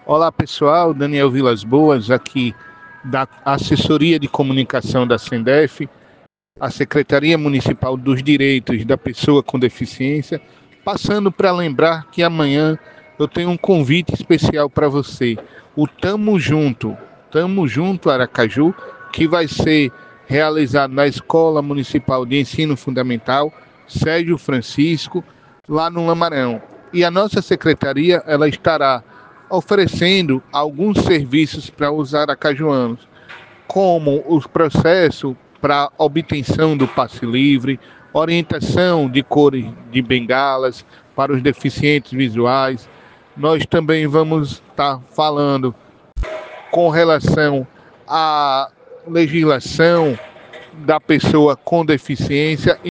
Olá pessoal, Daniel Vilas Boas aqui da Assessoria de Comunicação da Sendef, a Secretaria Municipal dos Direitos da Pessoa com Deficiência, passando para lembrar que amanhã eu tenho um convite especial para você, o Tamo Junto Aracaju, que vai ser realizado na Escola Municipal de Ensino Fundamental Sérgio Francisco, lá no Lamarão. E a nossa secretaria ela estará oferecendo alguns serviços para os aracajuanos, como o processo para obtenção do passe livre, orientação de cores de bengalas para os deficientes visuais. Nós também vamos estar falando com relação à legislação da pessoa com deficiência